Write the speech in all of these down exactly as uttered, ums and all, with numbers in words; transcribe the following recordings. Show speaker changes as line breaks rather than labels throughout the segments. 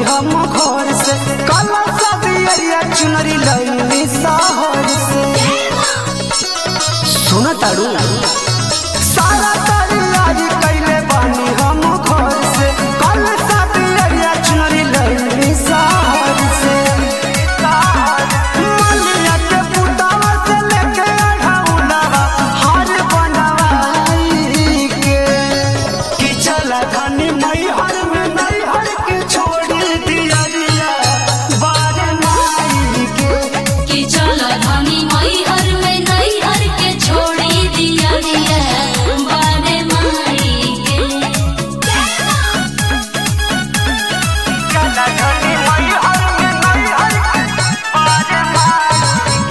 हम घर से काला सबियरिया चुनरी लईनी शहर से। सुन तारू सारा तैयारी कैले बानी हम घर से काला सबियरिया चुनरी लईनी शहर से। मलिया के पुतावा से लेके अढ़ौलावा हार बनवाई के कि चला धनी मैहर में मैहर के छोड़ी दिया दिया बारे माई के
कि चलो धनी मैहर में नैहर के छोड़ी दिया दिया बारे माई के।
चला धनी मैहर में मैहर के बारे माई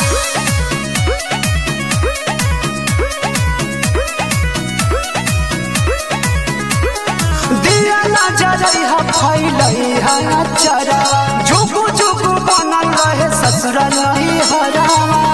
दिया ना जरई ह फैलई ह चरा जुगु जुगु बनल रहे ससुर नहीं हरावा।